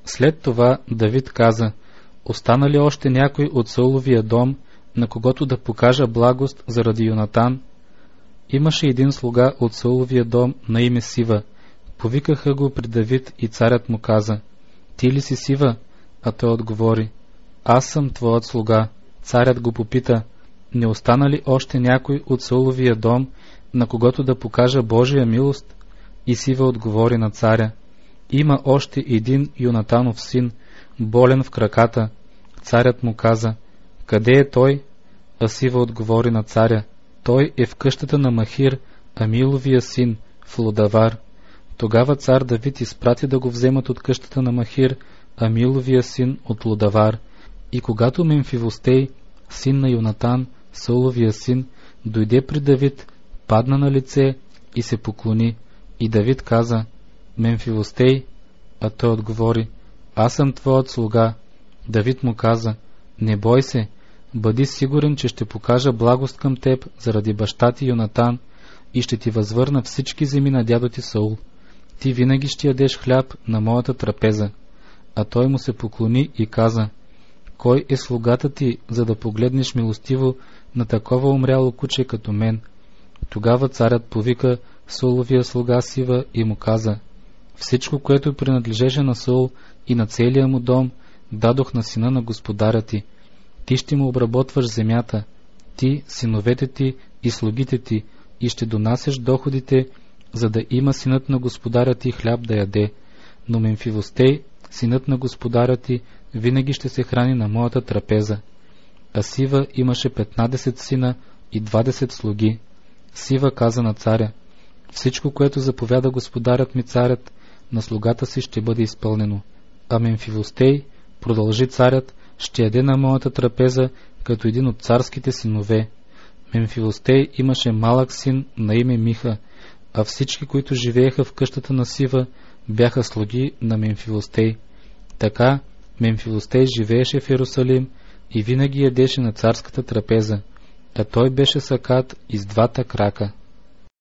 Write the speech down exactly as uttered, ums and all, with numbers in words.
След това Давид каза: остана ли още някой от Сауловия дом, на когото да покажа благост заради Йонатан? Имаше един слуга от Сауловия дом на име Сива. Повикаха го при Давид и царят му каза: ти ли си Сива? А той отговори: аз съм твоят слуга. Царят го попита: не остана ли още някой от Сауловия дом, на когото да покажа Божия милост? И Сива отговори на царя: има още един Йонатанов син, болен в краката. Царят му каза: къде е той? А Сива отговори на царя: той е в къщата на Махир, Амиловия син, в Лодавар. Тогава цар Давид изпрати да го вземат от къщата на Махир, Амиловия син, от Лодавар. И когато Мемфивостей, син на Йонатан, Сауловия син, дойде при Давид, падна на лице и се поклони. И Давид каза: Мемфивостей? А той отговори: аз съм твоят слуга. Давид му каза: не бой се, бъди сигурен, че ще покажа благост към теб заради баща ти Йонатан и ще ти възвърна всички земи на дядо ти Саул. Ти винаги ще ядеш хляб на моята трапеза. А той му се поклони и каза: кой е слугата ти, за да погледнеш милостиво на такова умряло куче като мен? Тогава царят повика Сауловия слуга Сива и му каза: всичко, което принадлежеше на Саул и на целия му дом, дадох на сина на господаря ти. Ти ще му обработваш земята, ти, синовете ти и слугите ти, и ще донасяш доходите, за да има синът на господаря ти хляб да яде. Но Мемфивостей, синът на господаря ти, винаги ще се храни на моята трапеза. А Сива имаше петнадесет сина и двадесет слуги. Сива каза на царя: всичко, което заповяда господарят ми царят, на слугата си ще бъде изпълнено. А Мемфивостей, продължи царят, ще яде на моята трапеза като един от царските синове. Мемфивостей имаше малък син на име Миха, а всички, които живееха в къщата на Сива, бяха слуги на Мемфивостей. Така Мемфивостей живееше в Йерусалим и винаги ядеше на царската трапеза, а той беше сакат из двата крака.